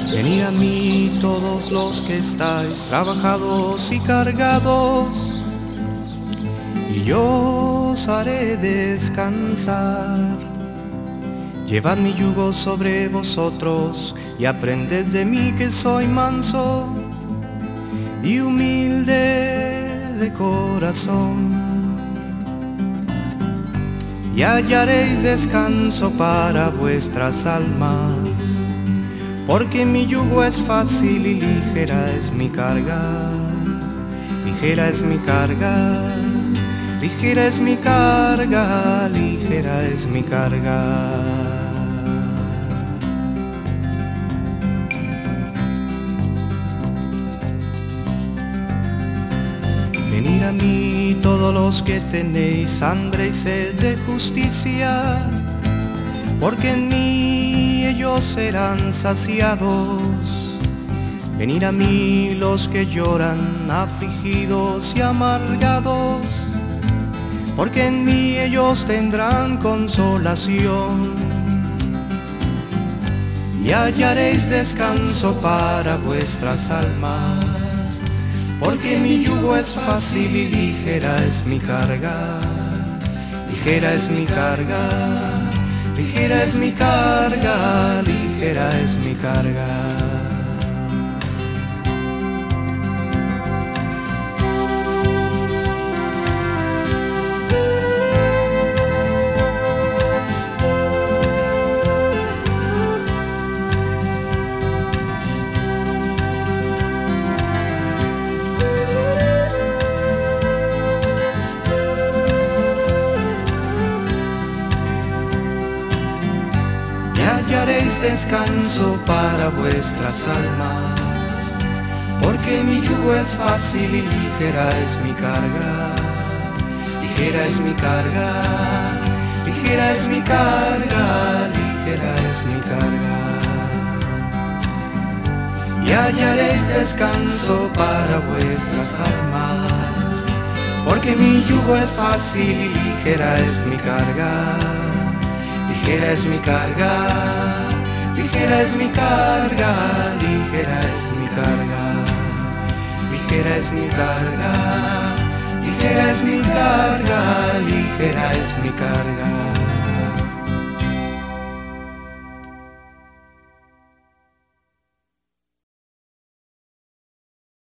Venid a mí todos los que estáis trabajados y cargados, y yo os haré descansar. Llevad mi yugo sobre vosotros y aprended de mí, que soy manso y humilde de corazón, y hallaréis descanso para vuestras almas, porque mi yugo es fácil y ligera es mi carga. Ligera es mi carga, ligera es mi carga, ligera es mi carga. Venid a mí todos los que tenéis hambre y sed de justicia, porque en mí ellos serán saciados. Venid a mí los que lloran, afligidos y amargados, porque en mí ellos tendrán consolación. Y hallaréis descanso para vuestras almas, porque mi yugo es fácil y ligera es mi carga. Ligera es mi carga, ligera es mi carga, ligera es mi carga. Hallaréis descanso para vuestras almas, porque mi yugo es fácil y ligera es mi carga. Ligera es mi carga, ligera es mi carga, ligera es mi carga. Y hallaréis descanso para vuestras almas, porque mi yugo es fácil y ligera es mi carga. Ligera es mi carga, ligera es mi carga, ligera es mi carga. Ligera es mi carga, ligera es mi carga, ligera es mi carga.